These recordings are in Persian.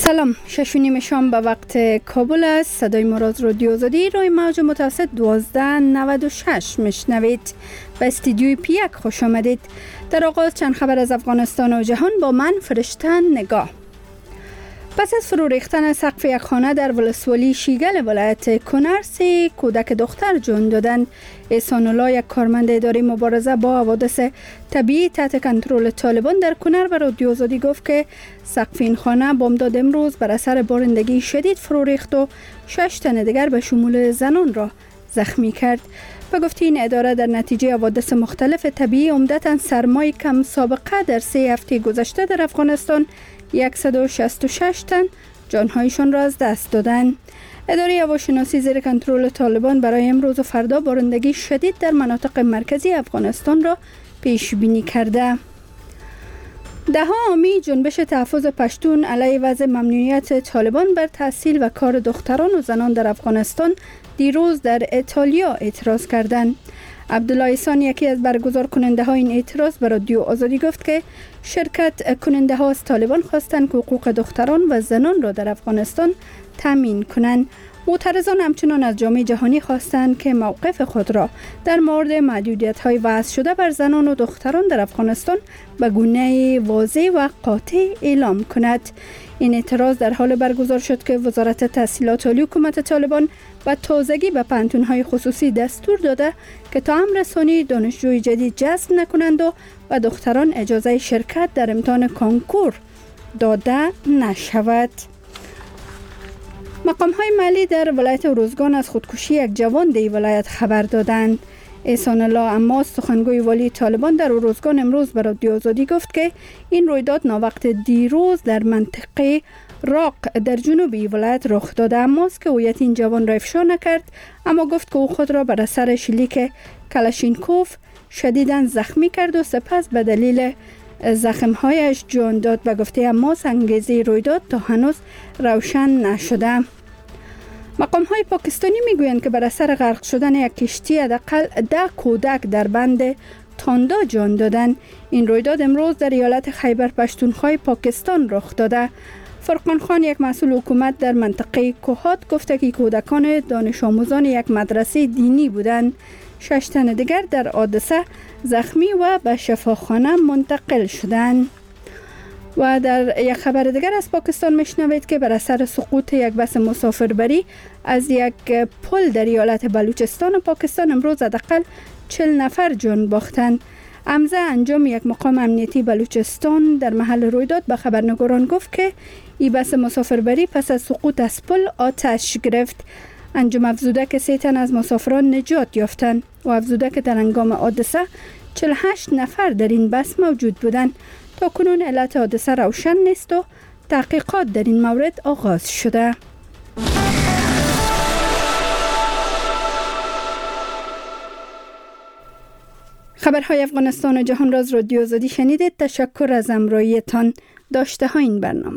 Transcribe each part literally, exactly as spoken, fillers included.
سلام، شش و نیم شام به وقت کابل است. صدای ما را از رادیو آزادی روی موج متوسط دوازده نود و شش میشنوید. به استودیوی پی یک خوش آمدید. در آغاز چند خبر از افغانستان و جهان با من فرشته نگاه. پس از فرو ریختن سقف یک خانه در ولسوالی شیگل ولایت کنر، سه کودک دختر جان دادند. احسان الله، یک کارمند اداره مبارزه با حوادث طبیعی تحت کنترل طالبان در کنر، به رادیو آزادی گفت که سقف این خانه بامداد امروز بر اثر بارندگی شدید فرو ریخت و شش تن دیگر به شمول زنان را زخمی کرد. به گفته این اداره در نتیجه حوادث مختلف طبیعی، عمدتاً سرمای کم سابقه در سه هفته گذشته در افغانستان، صد و شصت و شش تن جانهایشان را از دست دادند. اداره هواشناسی زیر کنترل طالبان برای امروز و فردا بارندگی شدید در مناطق مرکزی افغانستان را پیش بینی کرده. ده ها حامی جنبش تحفظ پشتون علیه وضع ممنوعیت طالبان بر تحصیل و کار دختران و زنان در افغانستان دیروز در ایتالیا اعتراض کردند. عبدالله احسان، یکی از برگزار کننده های این اعتراض، به رادیو آزادی گفت که شرکت کننده ها از طالبان خواستند که حقوق دختران و زنان را در افغانستان تامین کنند. معترضان همچنان از جامعه جهانی خواستند که موقف خود را در مورد محدودیت های وضع شده بر زنان و دختران در افغانستان به گونه واضح و قاطع اعلام کند. این اعتراض در حال برگزار شد که وزارت تحصیلات عالی حکومت طالبان به تازگی به پانتون‌های خصوصی دستور داده که تا امر رسانی دانشجوی جدید جذب نکنند و و دختران اجازه شرکت در امتحان کنکور داده نشود. مقام‌های محلی در ولایت اروزگان از خودکشی یک جوان در ولایت خبر دادند. احسان الله عماس، سخنگوی والی طالبان در اروزگان، امروز به رادیو آزادی گفت که این رویداد ناوقت دیروز در منطقه راق در جنوبی ولایت رخ داده. عماس که هویت این جوان را افشا نکرد، اما گفت که او خود را بر اثر شلیک کلاشینکوف شدیداً زخمی کرد و سپس به دلیل زخم‌هایش جان داد. به گفته عماس، انگیزه رویداد تا هنوز روشن نشده. مقام‌های پاکستانی میگویند که بر اثر غرق شدن یک کشتی حداقل ده کودک در بند تاندا جان دادند. این رویداد امروز در ایالت خیبر پشتونخوا پاکستان رخ داده. فرقان خان، یک مسئول حکومت در منطقه کوهات، گفته که کودکان دانش آموزان یک مدرسه دینی بودند. شش تن دیگر در حادثه زخمی و به شفاخانه منتقل شدند. و در یک خبر دیگر از پاکستان میشنوید که بر اثر سقوط یک بس مسافربری از یک پل در ایالت بلوچستان و پاکستان امروز حداقل چهل نفر جان باختند. امزه انجام یک مقام امنیتی بلوچستان در محل رویداد به خبرنگاران گفت که این بس مسافربری پس از سقوط از پل آتش گرفت. انجام افزوده که سه تن از مسافران نجات یافتند و افزوده که در هنگام حادثه چهل و هشت نفر در این بس موجود بودند. تا کنون علت حادثه روشن نیست و تحقیقات در این مورد آغاز شده. خبرهای افغانستان و جهان را از رادیو آزادی شنیدید. تشکر از همراهیتان. داشته ها این برنامه.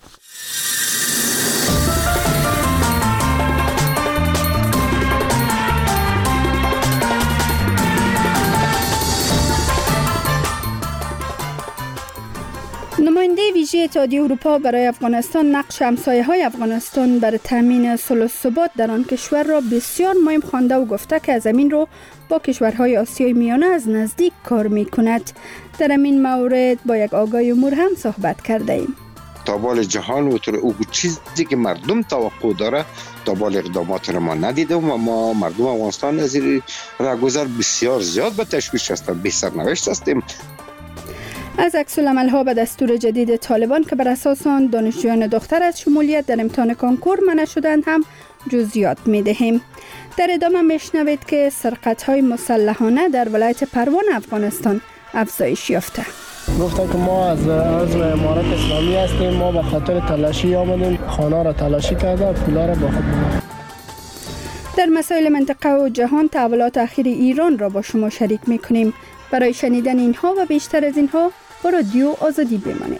نماینده ویژه اتحادیه اروپا برای افغانستان نقش همسایه‌های افغانستان برای تامین صلح و ثبات در آن کشور را بسیار مهم خوانده و گفته که از این رو با کشورهای آسیای میانه از نزدیک کار می‌کند. در این مورد با یک آگاه امور هم صحبت کرده ایم. تا بال جهان و او چیزی که مردم توقع داره تا بال اقدامات را ما ندیدیم و ما مردم افغانستان از این راهگذر بسیار زیاد به تشویش هستند، بی سرنوشت هستیم. از عکس‌العمل‌ها به دستور جدید طالبان که بر اساس آن دانشجویان دختر از شمولیت در امتحان کنکور منع شدند هم جزئیات می‌دهیم. در ادامه میشنوید که سرقت‌های مسلحانه در ولایت پروان افغانستان افزایش یافته. گفتن که ما از عضو امارت اسلامی هستیم، ما به خاطر تلاشی آمدیم، خانه را تلاشی کرده، پولا را با خود بردیم. در مسائل منطقه و جهان تحولات اخیر ایران را با شما شریک می‌کنیم. برای شنیدن اینها و بیشتر از اینها با رادیو آزادی بمانید.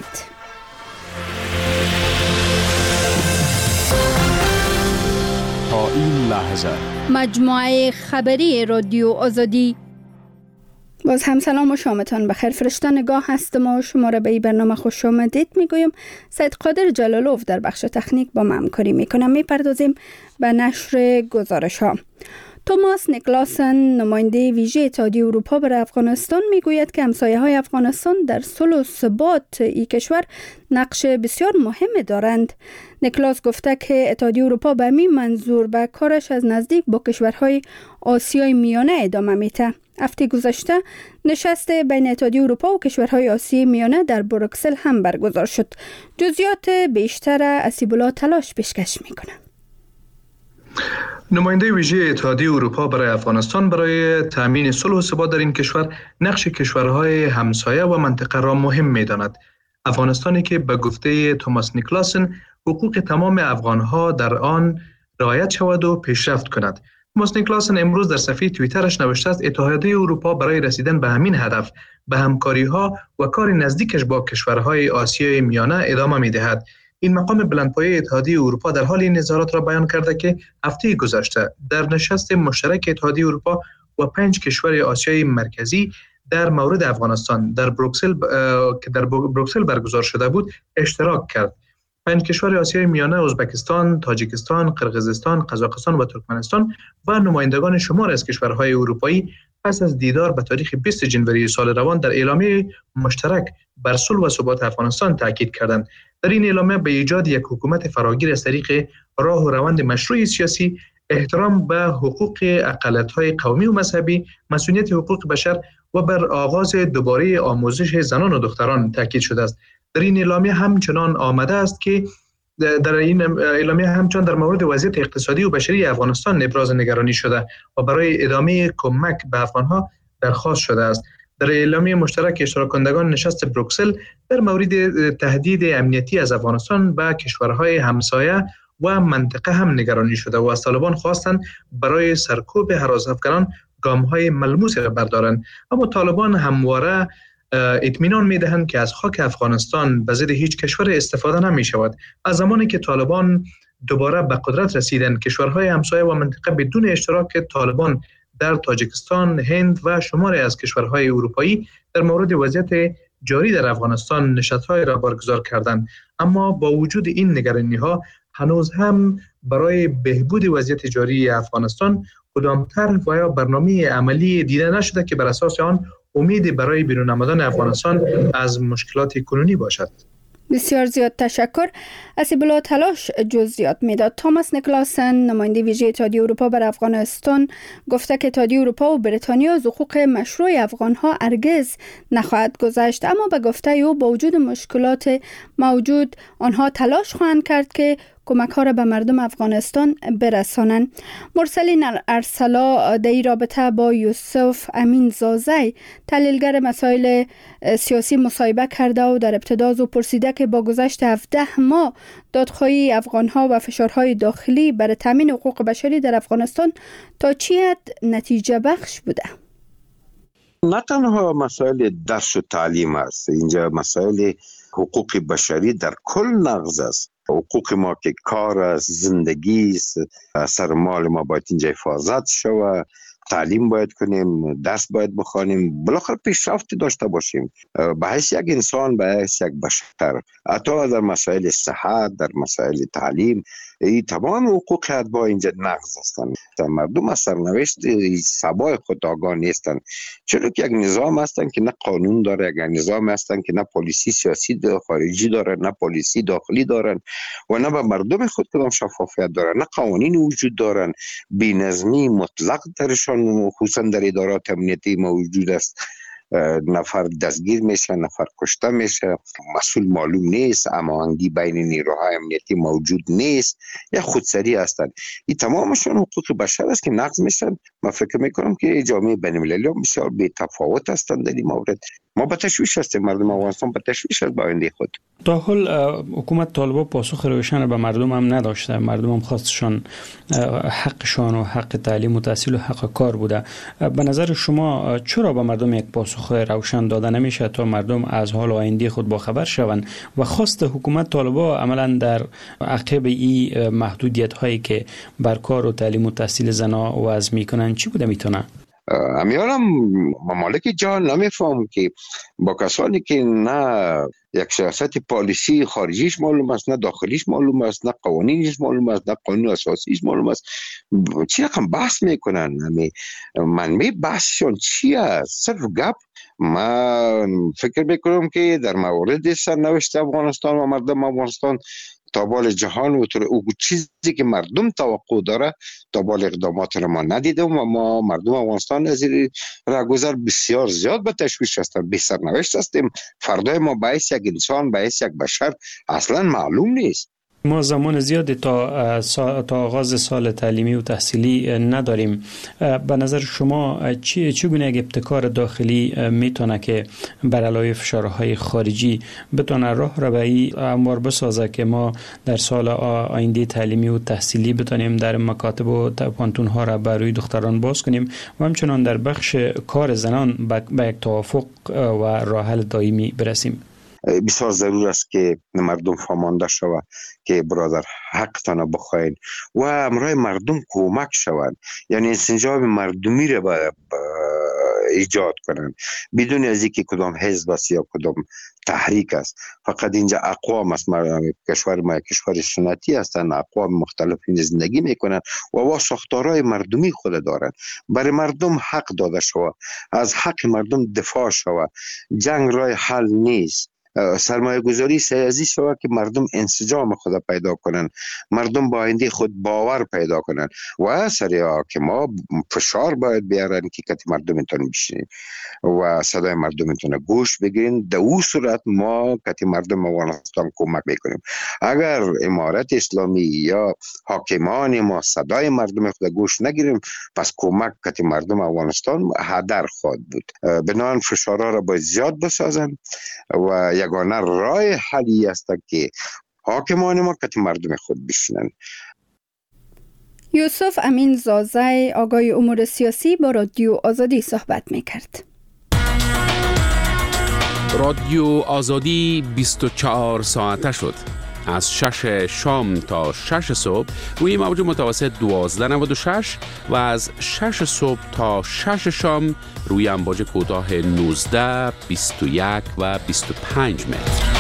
تا این لحظه مجموعه خبری رادیو آزادی باز هم سلام و شامتان بخیر. فرشته نگاه هستم و شما را به این برنامه خوش آمدید میگویم. سید قادر جلالوف در بخش تکنیک با ما همکاری میکنم. میپردازیم به نشر گزارش ها. توماس نیکلاسن نماینده ویژه اتحادیه اروپا برای افغانستان میگوید که همسایه های افغانستان در صلح و ثبات این کشور نقش بسیار مهمی دارند. نیکلاس گفته که اتحادیه اروپا به همین منظور به کارش از نزدیک با کشورهای آسیای میانه ادامه میده. هفته گذشته نشست بین اتحادیه اروپا و کشورهای آسیای میانه در بروکسل هم برگزار شد. جزئیات بیشتر اسیب‌الله تلاش پیشکش میکنه. نماینده ویژه اتحادیه اروپا برای افغانستان برای تامین صلح و ثبات در این کشور نقش کشورهای همسایه و منطقه را مهم می‌داند. افغانستانی که به گفته توماس نیکلاسن حقوق تمام افغانها در آن رعایت شود و پیشرفت کند. توماس نیکلاسن امروز در صفحه توییترش نوشته است اتحادیه اروپا برای رسیدن به همین هدف به همکاری‌ها و کار نزدیکش با کشورهای آسیای میانه ادامه می‌دهد. این مقام بلندپایه اتحادیه اروپا در حال این نظارات را بیان کرده که هفته گذشته در نشست مشترک اتحادیه اروپا و پنج کشور آسیای مرکزی در مورد افغانستان در بروکسل که در بروکسل برگزار شده بود اشتراک کرد. پنج کشور آسیای میانه ازبکستان، تاجیکستان، قرقیزستان، قزاقستان و ترکمنستان و نمایندگان شمار از کشورهای اروپایی پس از دیدار به تاریخ بیست جنوری سال روان در اعلامیه مشترک بر صلح و ثبات افغانستان تاکید کردند. در این اعلامیه به ایجاد یک حکومت فراگیر از طریق راه و روند مشروع سیاسی، احترام به حقوق اقلیت‌های قومی و مذهبی، مسئولیت حقوق بشر و بر آغاز دوباره آموزش زنان و دختران تاکید شده است. در این اعلامیه همچنان آمده است که در این اعلامیه همچنان در مورد وضعیت اقتصادی و بشری افغانستان ابراز نگرانی شده و برای ادامه کمک به افغانها درخواست شده است. در اعلامیه مشترک اشتراک کنندگان نشست بروکسل در مورد تهدید امنیتی از افغانستان به کشورهای همسایه و منطقه هم نگرانی شده و از طالبان خواستند برای سرکوب هراس‌افکنان گام‌های ملموس را بردارند. اما طالبان همواره اطمینان می‌دهند که از خاک افغانستان به ضد هیچ کشور استفاده نمی‌شود. از زمانی که طالبان دوباره به قدرت رسیدند، کشورهای همسایه و منطقه بدون اشتراک طالبان در تاجیکستان، هند و شماری از کشورهای اروپایی در مورد وضعیت جاری در افغانستان نشست‌های را برگزار کردند. اما با وجود این نگرانی‌ها هنوز هم برای بهبود وضعیت جاری افغانستان کدام طرح و یا برنامه عملی دیده نشده که بر اساس آن امید برای بیرون آمدن افغانستان از مشکلات کنونی باشد. بسیار زیاد تشکر. اسیب‌الله تلاش جزئیات میداد. توماس نیکلاسن نماینده ویژه اتحادیه اروپا بر افغانستان گفته که اتحادیه اروپا و بریتانیا از حقوق مشروع افغانها هرگز نخواهد گذشت، اما به گفته او با وجود مشکلات موجود آنها تلاش خواهند کرد که کمک ها را به مردم افغانستان برسانند. مرسلین ارسلا در این رابطه با یوسف امین زازی تحلیلگر مسائل سیاسی مصاحبه کرده و در ابتدا از او پرسیده که با گذشت هفده ماه دادخواهی افغان ها و فشارهای داخلی برای تامین حقوق بشری در افغانستان تا چی حد نتیجه بخش بوده؟ نه تنها مسائل درس و تعلیم است، اینجا مسائل حقوق بشری در کل نقض است. حقوق ما که کار است، زندگی است، سرمال ما باید اینجا حفاظت شود، تعلیم باید کنیم، درس باید بخوانیم، بالاخره پیشرفت داشته باشیم به حیث یک انسان، به حیث یک بشر. حتی در مسائل صحت، در مسائل تعلیم، این تمام حقوق اتباع اینجا نقض هستند. مردم از سرنوشت سبای خود آگاه نیستند، چرا که یک نظام هستند که نه قانون داره، یک نظام هستند که نه پلیسی سیاسی خارجی داره، نه پلیسی داخلی دارن و نه به مردم خود کدام شفافیت دارن، نه قوانین وجود دارن. بی‌نظمی مطلق درشان خصوصا در ادارات امنیتی موجود است. نفر دستگیر میشه، نفر کشته میشه، مسئول معلوم نیست، هماهنگی بین نیروهای امنیتی موجود نیست، یا خودسری هستند. این تمامشون حقوق بشر است که نقض میشن. من فکر میکنم که جامعه بین‌المللی بسیار بی تفاوت هستند در این مورد. ما به تشویش هستیم، مردم افغانستان به تشویش است با آینده خود. تا حال حکومت طالبان پاسخ روشن به مردم هم نداشته. مردم هم خواستشان حقشان و حق تعلیم و تحصیل و حق کار بوده. به نظر شما چرا به مردم یک پاسخ روشن داده نمیشه تا مردم از حال و آینده خود با خبر شوند و خواست حکومت طالبان عملا در عقب این محدودیت هایی که بر کار و تعلیم و تحصیل زنا وضع میکنن چی بوده میتونه؟ امیالم ممالک جهان نمیفهم که با کسانی که نه یک سیاست پالیسی خارجیش معلوم است، نه داخلیش معلوم است، نه قوانینش معلوم است، نه قانون اساسیش معلوم است، چی رقم بحث میکنن؟ منبع بحثشون چی است؟ صرف گپ. من فکر میکنم که در مورد سرنوشت افغانستان و مردم افغانستان تا بال جهان و او چیزی که مردم توقع داره تا بال اقدامات را ما ندیده و ما مردم افغانستان از این راهگذر بسیار زیاد به تشویش هستیم، بی سرنوشت هستیم. فردای ما باعث یک انسان، باعث یک بشر اصلا معلوم نیست. ما زمان زیادی تا تا آغاز سال تعلیمی و تحصیلی نداریم. به نظر شما چی چگونه یک ابتکار داخلی میتونه که بر علاوه فشارهای خارجی بتونه راه را به این امور بسازه که ما در سال آینده تعلیمی و تحصیلی بتونیم در مکاتب و پانتون ها را بر روی دختران باز کنیم و همچنان در بخش کار زنان به یک توافق و راه حل دائمی برسیم؟ بسیار ضرور است که مردم فهمانده شود که برادر حقتان بخواین و امرای مردم کمک شوند، یعنی انسجام مردمی را با ایجاد کنند بدون از اینکه کدام حزب است یا کدام تحریک است. فقط اینجا اقوام است، کشور ما کشور سنتی هستند، اقوام مختلفی زندگی میکنند و وا ساختارهای مردمی خود دارند. برای مردم حق داده شود، از حق مردم دفاع شود. جنگ راه حل نیست. سرمایه گذاری سیاسی شود که مردم انسجام خود پیدا کنن، مردم با آینده خود باور پیدا کنن و سری حاکما فشار باید بیارن که کتی مردم میتونه بشینین و صدای مردم میتونه گوش بگیرین. در اون صورت ما کتی مردم افغانستان کمک میکنیم. اگر امارت اسلامی یا حاکمان ما صدای مردم خود گوش نگیریم، پس کمک کتی مردم افغانستان هدر خواهد بود. بنابراین فشارها را باید زیاد بسازن و یگانه راه حلی است که حاکمان ما که مردم خود بشینن. یوسف امین زازای آگاه امور سیاسی با رادیو آزادی صحبت میکرد. رادیو آزادی بیست و چهار ساعته شد. از شش شام تا شش صبح روی موج متوسط دوازده نود و شش و از شش صبح تا شش شام روی امواج کوتاه نوزده، بیست و یک و بیست و پنج متر.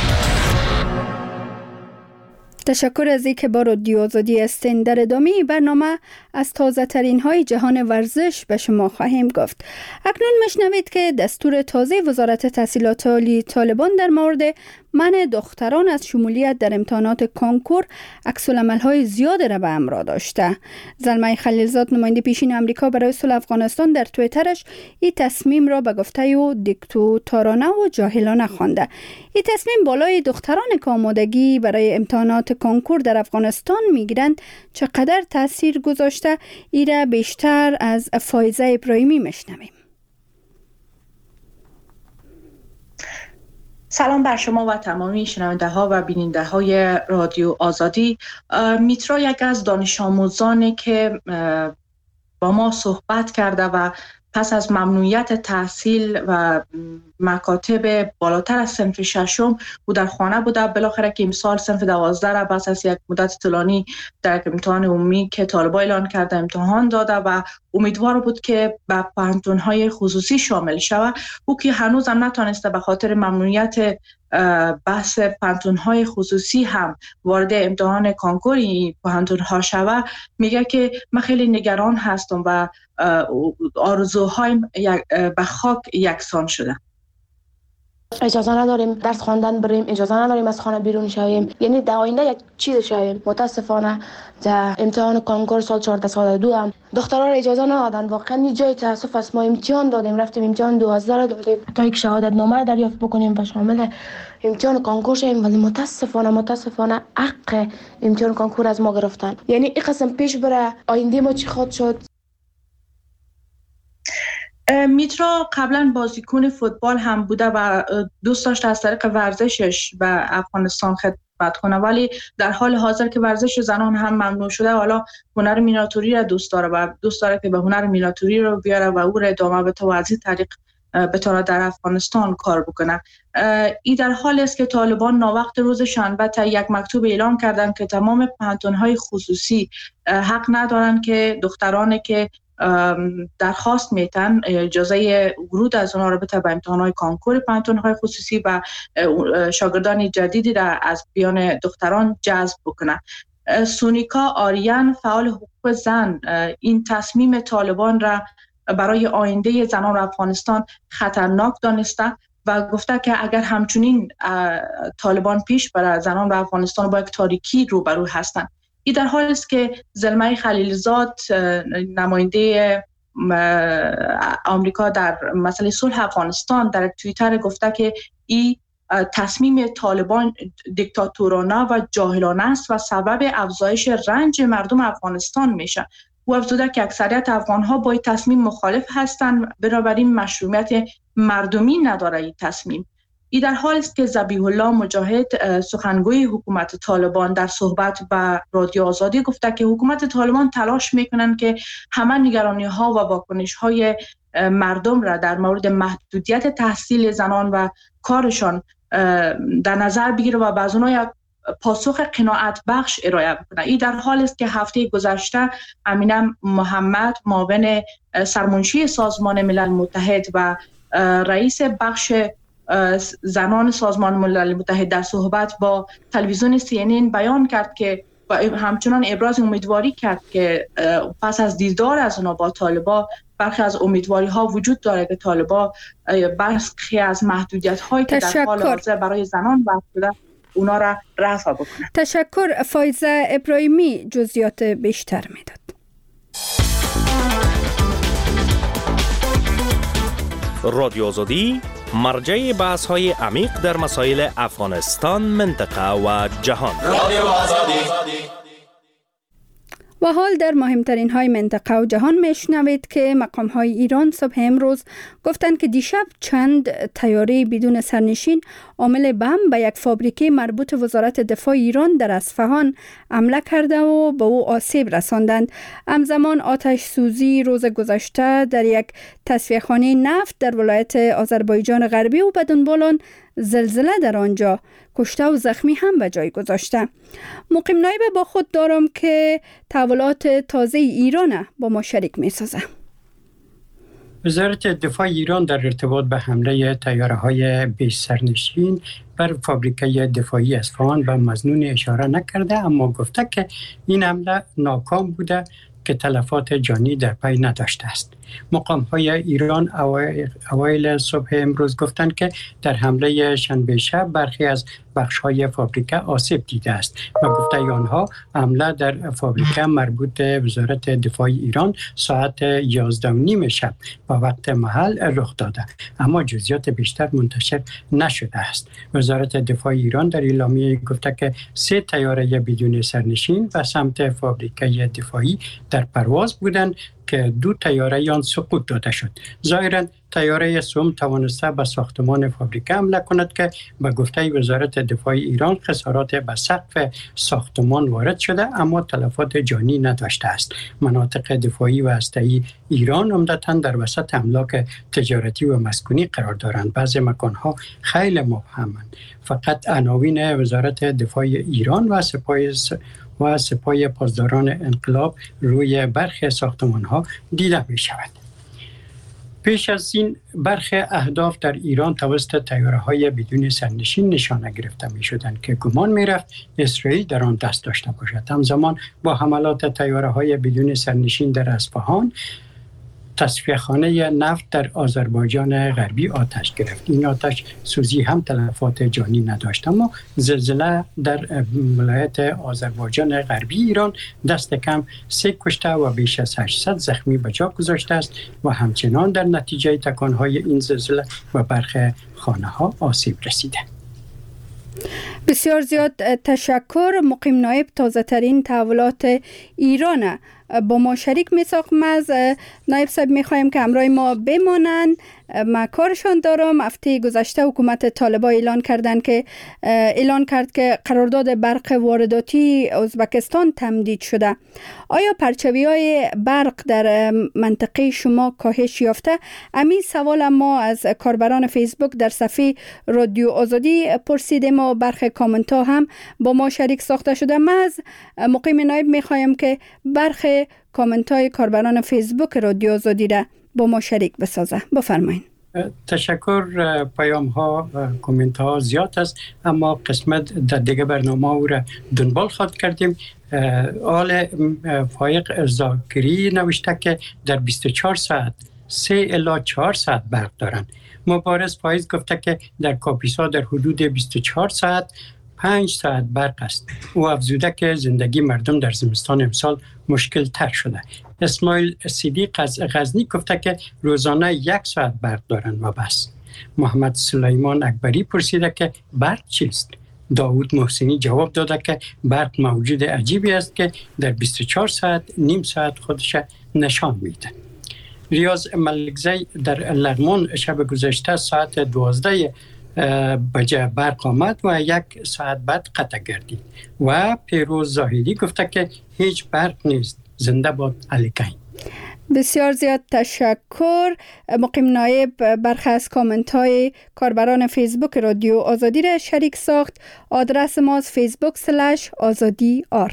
تشکر از اینکه با رادیو آزادی هستین. در ادامه برنامه از تازه ترین های جهان ورزش به شما خواهیم گفت. اکنون میشنوید که دستور تازه وزارت تحصیلات عالی طالبان در مورد منع دختران از شمولیت در امتحانات کنکور عکس‌العمل‌های زیاد را به همراه داشته. زلمه خلیلزاد نماینده پیشین آمریکا برای صلح افغانستان در توییترش این تصمیم را به گفته و دیکتاتورانه و جاهلانه خوانده. این تصمیم بالای دختران که آمادگی برای امتحانات کنکور در افغانستان میگیرند چقدر تاثیر گذاشته، این را بیشتر از فایزه ابراهیمی میشنویم. سلام بر شما و تمامی شنونده ها و بیننده های رادیو آزادی. میترا یک از دانش آموزانی که با ما صحبت کرده و پس از ممنوعیت تحصیل و مکاتب بالاتر از صنف ششم او در خانه بوده، بالاخره که امسال صنف دوازده را پس از یک مدت طولانی در امتحان عمومی که طالبان اعلان کرده امتحان داده و امیدوار بود که به پانتون‌های خصوصی شامل شود. او که هنوز هم نتونسته به خاطر ممنوعیت بحث پانتون‌های خصوصی هم وارد امتحان کنکوری پانتون‌ها شود، میگه که من خیلی نگران هستم و آرزوهایم به خاک یکسان شده. اجازه نداریم درس خواندن بریم، اجازه نداریم از خانه بیرون شویم، یعنی در آینده یک چیز شویم. متاسفانه در امتحان کنکور سال چهارده سال دو هم دخترها را اجازه ندادن. واقعا یه جای تاسف است. ما امتحان دادیم، رفتیم امتحان دوازده را دادیم تا یک شهادت نامه دریافت بکنیم و شامل امتحان کنکور شویم، ولی متاسفانه متاسفانه حق امتحان کنکور از ما گرفتن. یعنی این قسم پیش بره آینده ما چی خواهد شد؟ میترا قبلا بازیکن فوتبال هم بوده و دوست داشت از طریق ورزشش به افغانستان خدمت کنه، ولی در حال حاضر که ورزش زنان هم ممنوع شده، حالا هنر میناتوری را دوست داره و دوست داره که به هنر میناتوری رو بیاره و او را ادامه بده و از این طریق بتونه در افغانستان کار بکنه. این در حال است که طالبان ناوقت روز شنبه تا یک مکتوب اعلام کردند که تمام پانتون‌های خصوصی حق ندارن که دخترانی که درخواست میتن اجازه ورود از اونها رابطه به امتحانات کانکور پانتون‌های خصوصی و شاگردان جدیدی را از بیان دختران جذب بکنه. سونیکا آریان فعال حقوق زن این تصمیم طالبان را برای آینده زنان در افغانستان خطرناک دانسته و گفته که اگر همچنین طالبان پیش بره زنان در افغانستان با یک تاریکی روبرو هستند. این در حالی است که زلمه خلیلزاد نماینده آمریکا در مسئله صلح افغانستان در توییتر گفته که این تصمیم طالبان دیکتاتورانه و جاهلانه است و سبب افزایش رنج مردم افغانستان میشه. او افزوده که اکثریت افغان‌ها با این تصمیم مخالف هستند، بنابراین مشروعیت مردمی نداره این تصمیم. این در حالی است که ذبیح الله مجاهد سخنگوی حکومت طالبان در صحبت با رادیو آزادی گفته که حکومت طالبان تلاش میکنند که همه نگرانی‌ها و واکنش‌های مردم را در مورد محدودیت تحصیل زنان و کارشان در نظر بگیره و بعض اونها یک پاسخ قناعت بخش ارائه بکنه. این در حالی است که هفته گذشته امینه محمد معاون سرمنشی سازمان ملل متحد و رئیس بخش زنان سازمان ملل متحد در صحبت با تلویزیون سی ان ان بیان کرد که و همچنان ابراز امیدواری کرد که پس از دیدار از اونا با طالبا برخی از امیدواری ها وجود داره که طالبا برخی از محدودیت هایی که در حال حاضر برای زنان وضع شده اونا را رفع بکنه. تشکر. فایزه ابراهیمی جزئیات بیشتر میداد. رادیو آزادی مرجع بحث های عمیق در مسائل افغانستان، منطقه و جهان. رادیو آزادی. و حال در مهمترین های منطقه و جهان میشنوید که مقام های ایران صبح امروز گفتند که دیشب چند طیاره بدون سرنشین عامل بم به یک فابریکه مربوط وزارت دفاع ایران در اصفهان حمله کرده و به او آسیب رساندند. همزمان آتش سوزی روز گذشته در یک تصفیه‌خانه نفت در ولایت آذربایجان غربی و بدون بالان زلزله در آنجا کشته و زخمی هم به جای گذاشته. مقیم نایب با خود دارم که تحولات تازه ایران با ما شریک می سازه. وزارت دفاع ایران در ارتباط به حمله طیاره‌های بی سرنشین بر فابریکه دفاعی اصفهان به مظنون اشاره نکرده، اما گفته که این حمله ناکام بوده که تلفات جانی در پی نداشته است. مقام‌های ایران اوایل صبح امروز گفتند که در حمله شنبه شب برخی از بخش‌های فابریکه آسیب دیده است و گفته آنها حمله در فابریکه مربوط به وزارت دفاع ایران ساعت یازده و نیم شب با وقت محل رخ داده، اما جزئیات بیشتر منتشر نشده است. وزارت دفاع ایران در اعلامیه گفته که سه طیاره بدون سرنشین به سمت فابریکه دفاعی در پرواز بودند که دو طیاره آن سقوط داده شد. ظاهراً طیاره سوم توانسته به ساختمان فابریکه حمله کند که به گفته وزارت دفاع ایران خسارات به سقف ساختمان وارد شده، اما تلفات جانی نداشته است. مناطق دفاعی و هسته‌ای ایران عمدتاً در وسط املاک تجارتی و مسکونی قرار دارند. بعضی مکانها خیلی مبهمند. فقط عناوین وزارت دفاع ایران و سپاه و سپاه پاسداران انقلاب روی برخی ساختمان‌ها دیده می شود. پیش از این برخی اهداف در ایران توسط طیاره‌های بدون سرنشین نشانه گرفته می شدند که گمان می رفت اسرائیل در آن دست داشته باشد. همزمان با حملات طیاره‌های بدون سرنشین در اصفهان، تصفیه‌خانه نفت در آذربایجان غربی آتش گرفت. این آتش سوزی هم تلفات جانی نداشت، اما زلزله در ولایت آذربایجان غربی ایران دست کم سه کشته و بیش از هشتصد زخمی به جا گذاشته است و همچنان در نتیجه تکانهای این زلزله و برخی خانه‌ها آسیب رسیده. بسیار زیاد تشکر. مقیم نایب تازه ترین تحولات ایران با ما شریک می ساختم. از نایب صاحب می خواهیم که همراه ما بمانند. ما کارشان دارم. هفته گذشته حکومت طالبان اعلان کردند که اعلان کرد که قرارداد برق وارداتی ازبکستان تمدید شده. آیا پرچوی های برق در منطقه شما کاهش یافته؟ همین سوال ما از کاربران فیسبوک در صفحه رادیو آزادی پرسیدیم و برخی کامنت ها هم با ما شریک ساخته شده. ما از مقیم نایب می خواهیم که برخی کامنت های کاربران فیسبوک رادیو آزادی را با ما شریک بسازه. بفرمایید. تشکر. پیام ها کامنت ها زیاد است، اما قسمت در دیگه برنامه او را دنبال خواهد کردیم. آل فایق زاکری نوشته که در بیست و چهار ساعت سه الی چهار ساعت برق دارند. مبارز فایز گفته که در کاپیسا در حدود بیست و چهار ساعت پنج ساعت برق است. او افزوده که زندگی مردم در زمستان امسال مشکل تر شده. اسماعیل صدیق از غزنی گفته که روزانه یک ساعت برق دارند و بس. محمد سلیمان اکبری پرسیده که برق چیست؟ داوود محسنی جواب داده که برق موجود عجیبی است که در بیست و چهار ساعت نیم ساعت خودش نشان میده. ریاض ملکزی در لغمان شب گذشته ساعت دوازده بجه برق آمد و یک ساعت بعد قطع گردید. و پیروز زاهدی گفته که هیچ برق نیست. زنده باد علیکین. بسیار زیاد تشکر. مقیم نایب برخی از کامنت های کاربران فیسبوک رادیو آزادی را شریک ساخت. آدرس ما فیسبوک سلش آزادی آر.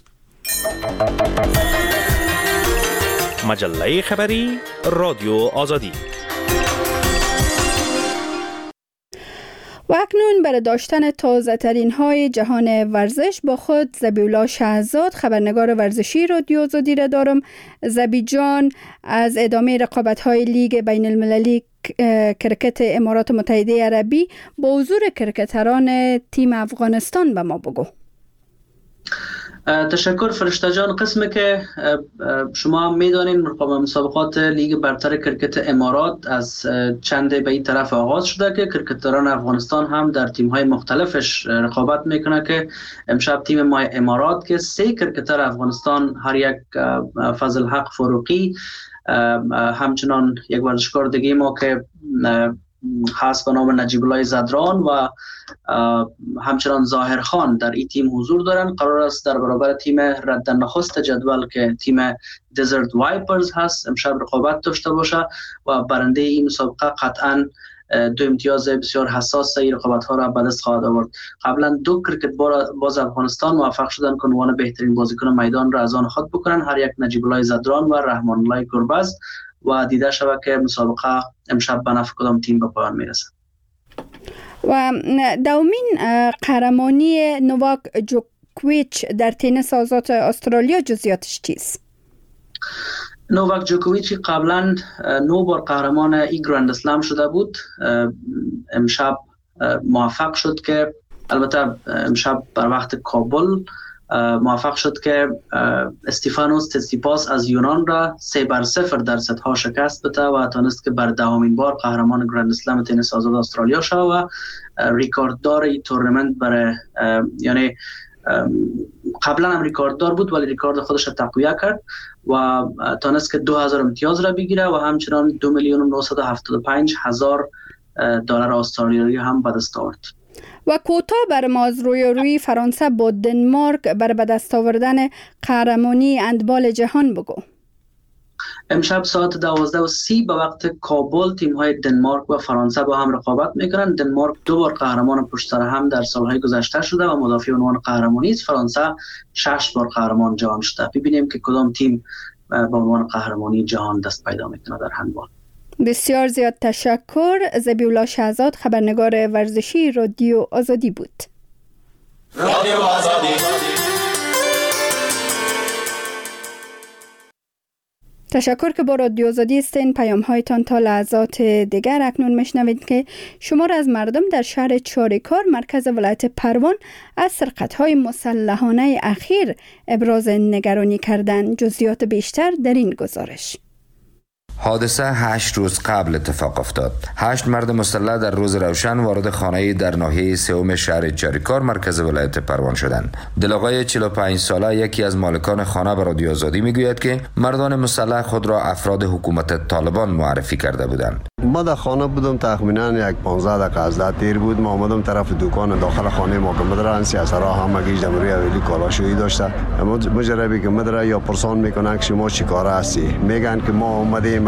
مجله خبری رادیو آزادی. و اکنون برای داشتن تازه ترین های جهان ورزش با خود زبیولا شهزاد خبرنگار ورزشی رادیو آزادی را دارم. زبی جان، از ادامه رقابت های لیگ بین المللی کرکت امارات متحده عربی با حضور کرکتران تیم افغانستان به ما بگو. تشکر فرشته جان. قسمی که شما میدانید مسابقات لیگ برتر کرکت امارات از چند به این طرف آغاز شده که کرکتران افغانستان هم در تیم‌های مختلفش رقابت میکنه که امشب تیم ما امارات که سه کرکتر افغانستان، هر یک فضل حق فروقی، همچنان یک ورزشکار دیگه ما که خاص به نام نجیب الله زدران و همچنان ظاهر خان در این تیم حضور دارن. قرار است در برابر تیم رد نخست جدول که تیم دزرت وایپرز هست امشب رقابت داشته باشه و برنده این مسابقه قطعاً دو امتیاز بسیار حساس این رقابت ها را به دست خواهد آورد. قبلا دو کرکت باز افغانستان موفق شدن که عنوان بهترین بازیکن میدان را از آن خود بکنن، هر یک نجیب الله زدران و رحمان الله گربز، و دیده شود که مسابقه امشب به نفع کدام تیم به پایان میرسه. و دومین قهرمانی نوواک جوکوویچ در تنیس آزاد استرالیا جزئیاتش چیست؟ نوواک جوکوویچ قبلا نو بار قهرمان ای گراند اسلم شده بود. امشب موفق شد که البته امشب بر وقت کابل موفق شد که استیفانوس تسیپاس از یونان را سه بر صفر در ست ها شکست بده و تونست که بر دهمین بار قهرمان گرند اسلم تنیس آزاد استرالیا شد و ریکارددار این تورنمنت برای، یعنی قبلا هم ریکارددار بود ولی ریکارد خودش را تقویت کرد و تونست که دو هزار امتیاز را بگیره و همچنان دو میلیون و نهصد و هفتاد و پنج هزار دلار استرالیایی هم به دست آورد. و کوتاه بر ما از روی روی فرانسه با دنمارک بر به دست آوردن قهرمانی هندبال جهان بگو. امشب ساعت دوازده و سی به وقت کابل تیم های دنمارک و فرانسه با هم رقابت میکنن. دنمارک دو بار قهرمان پشت سر هم در سالهای گذشته شده و مدافع عنوان قهرمانی است. فرانسه شش بار قهرمان جهان شده. ببینیم که کدام تیم با عنوان قهرمانی جهان دست پیدا میکنه در هندبال. بسیار زیاد تشکر. زبیولا شهزاد خبرنگار ورزشی رادیو آزادی بود. رادیو آزادی. تشکر که با رادیو آزادی هستین. پیام هایتان تا لحظات دیگر. اکنون میشنوید که شمار از مردم در شهر چاریکار مرکز ولایت پروان از سرقت های مسلحانه اخیر ابراز نگرانی کردند. جزئیات بیشتر در این گزارش. حادثه هشت روز قبل اتفاق افتاد. هشت مرد مسلح در روز روشن وارد خانه‌ای در ناحیه سوم شهر چاریکار مرکز ولایت پروان شدند. دلآقای چهل و پنج ساله یکی از مالکان خانه به رادیو آزادی میگوید که مردان مسلح خود را افراد حکومت طالبان معرفی کرده بودند. ما در خانه بودم، تقریبا یک پانزده دقیقه از ده تیر بود. ما آمدم طرف دکان داخل خانه ما که مدرن سیاسرا همگیش در روی حویلی کالاشویی داشته. مجربی که مدر یا پرسان میکنن که شما چیکار هستی، میگن که ما اومدیم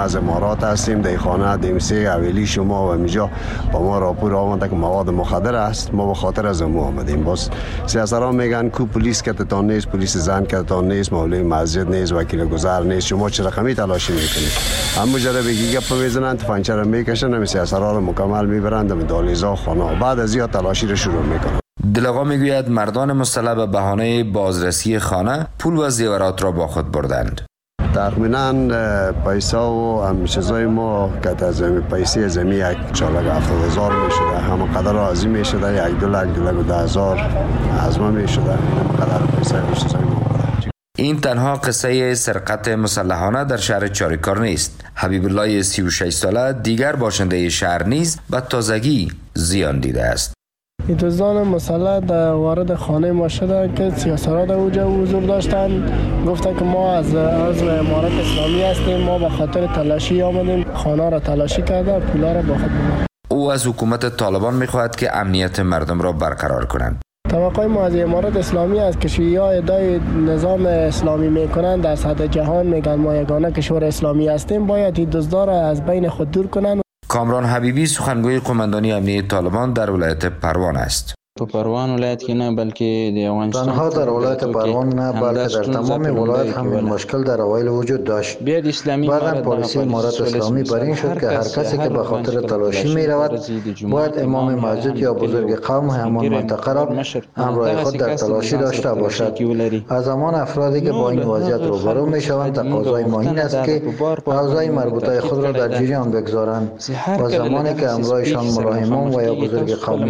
از امارات هستیم. در خانه دمسه حویلی شما و اینجا با ما راپور آمده که مواد مخدر است. ما به خاطر از امو آمدیم. باز سیاسران میگن کو پلیس کتتان نیست، پلیس زن کتتان نیست، مولوی مسجد نیست، وکیل گذر نیست، شما چه رقمی تلاشی میکنید؟ همو جره بگی گپ میزنن، تفنگچه رو میکشن، هم سیاسران رو مکمل میبرند به دالیزا خانه. بعد از یا تلاشی رو شروع میکنن. دلغا میگوید مردان مسلح به بهانه بازرسی خانه پول و زیورات را با خود بردند. تقریباً پیسه و هم چیزای ما که از پیسه زمین یک چالک هفتاد هزار میشده، همه قدر راضی میشده، یک دو لک دو لک و ده هزار ازما میشده، همه قدر پیسه و چیزای ما. این تنها قصه سرقت مسلحانه در شهر چاریکار نیست. حبیب الله سی و شش ساله دیگر باشنده شهر نیز به تازگی زیان دیده است. این دزدان مسلح در وارد خانه ما شده که سیاسران در اوجه حضور داشتن. گفتن که ما از عضو امارت اسلامی هستیم، ما به خاطر تلاشی آمدیم، خانه را تلاشی کرده، پولا را با خود بردن. او از حکومت طالبان میخواهد که امنیت مردم را برقرار کنند. توقع ما از امارت اسلامی است که شیعه ادعای نظام اسلامی میکنند، در سطح جهان میگن ما یگانه کشور اسلامی هستیم، باید این دزدا را از بین خود دور کنند. کامران حبیبی سخنگوی قماندانی امنیه طالبان در ولایت پروان است. په پروان ولایت کې نه بلکې د افغانستان تنها در ولایت پروان نه بلکه در تمام ولایت هم مشکل در اوایل وجود داشت. بعدا پالیسی امارت اسلامی بر این شد که هر کسی که به خاطر تلاشی می رود باید امام مسجد یا بزرگ قوم همان منطقه را همراه خود در تلاشی داشته باشد. از همان افرادی که با این وضعیت روبرو می شوند تقاضای ما این است که اوضاع مربوطه خود را در جریان بگذارند و زمانی که همراهشان ملاحمان و یا بزرگ قومی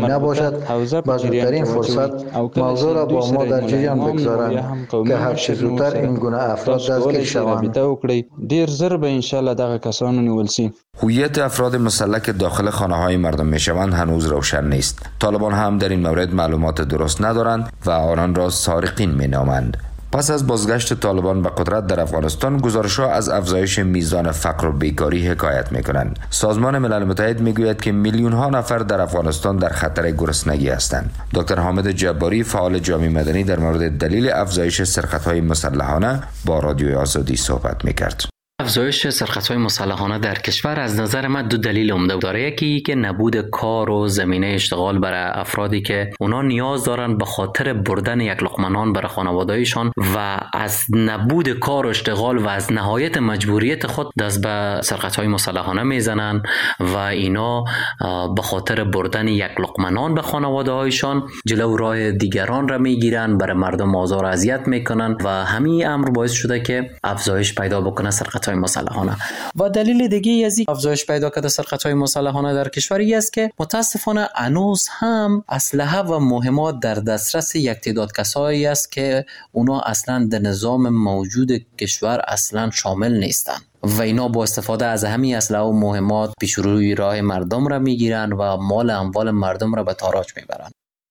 نباشد زودترین فرصت موضوع را با ما در جریان بگذارند که هر چه زودتر این گونه افراد دستگیر شوند. ډیر زر به ان شاء الله دغه کسانو نیول شي. هویت افراد مسلح که داخل خانه های مردم می شوند هنوز روشن نیست. طالبان هم در این مورد معلومات درست ندارند و آنان را سارقین می نامند. پس از بازگشت طالبان به قدرت در افغانستان، گزارش‌ها از افزایش میزان فقر و بیکاری حکایت می‌کنند. سازمان ملل متحد می‌گوید که میلیون‌ها نفر در افغانستان در خطر گرسنگی هستند. دکتر حامد جباری، فعال جامعه مدنی، در مورد دلیل افزایش سرقت‌های مسلحانه با رادیوی آزادی صحبت می‌کرد. افزایش سرقت‌های مسلحانه در کشور از نظر من دو دلیل عمده داره. یکی که نبود کار و زمینه اشتغال برای افرادی که اونا نیاز دارن به خاطر بردن یک لقمه نان برای خانواده‌ایشان و از نبود کار و اشتغال و از نهایت مجبوریت خود دست به سرقت‌های مسلحانه میزنن و اینا به خاطر بردن یک لقمه نان به خانواده‌هایشان جلو راه دیگران را میگیرن، برای مردم آزار و اذیت میکنن و همین امر باعث شده که افزایش پیدا بکنه سرقت های مسلحانه. و دلیل دیگه از این افزایش پیدا کرده سرقت های مسلحانه در کشوری است که متاسفانه هنوز هم اسلحه و مهمات در دسترس یک تعداد کسایی است که اونا اصلا در نظام موجود کشور اصلا شامل نیستند و اینا با استفاده از همین اسلحه و مهمات پیشروی راه مردم را میگیرن و مال اموال مردم را به تاراج میبرن.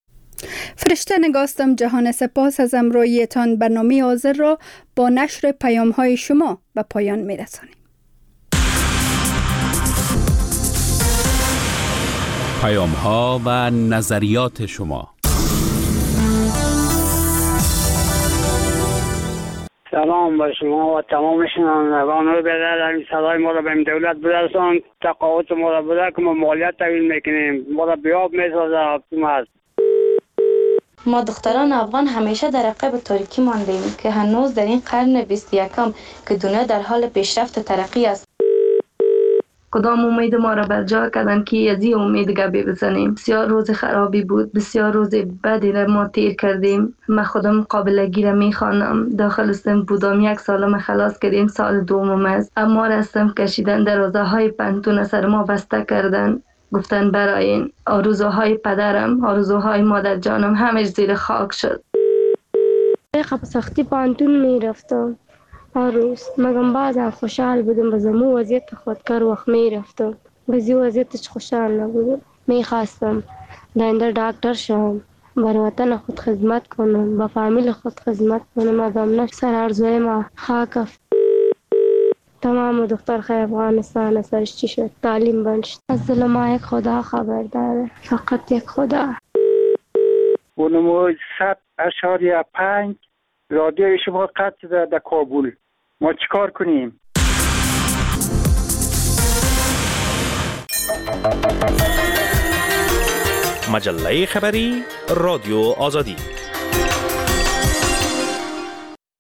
فرشته نگاستم جهان، سپاس از امرویتان. برنامه حاضر را با نشر پیام های شما به پایان می رسانیم. پیام ها و نظریات شما. سلام به شما و تمام شنوندگان رو بدل این صدای ما را به این دولت برسان. تقاعد ما را بده که ما مالیات تحویل میکنیم، ما را بیاب میسازه حکومت. ما دختران افغان همیشه در عقب تاریکی ماندیم که هنوز در این قرن بیست و یکم که دنیا در حال پیشرفت و ترقی است، کدام امید ما را بر جا کردن که از این امید گپی بزنیم. بسیار روز خرابی بود، بسیار روز بدی را ما تیر کردیم. من خودم قابلگی را میخوانم، داخل سن بودم، یک سالم خلاص کردیم، سال دومم است. اما رستم کشیدن، دروازه های پنتون سر ما بسته کردن، گفتن برای این آرزوهای پدرم، آرزوهای مادر جانم همش زیر خاک شد. خب سختی پانتون می رفتم هر روز، مگم بعضا خوشحال بودم، بزمو وضعیت خودکار وقت می رفتم، بزی وضعیتش خوشحال نبودم. می خواستم داینده دکتر شم، بر وطن خود خدمت کنم، با فامیل خود خدمت کنم، ازم نش سر ارزوی ما خاک افت. تمام دخترخای افغانستان سرش چی شد؟ تعلیم بند شد. از ظلم یک خدا خبر داره، فقط یک خدا. اونمو صد اشاریه پنج رادیوی شما قطع شده در کابل، ما چیکار کنیم؟ مجله خبری رادیو آزادی.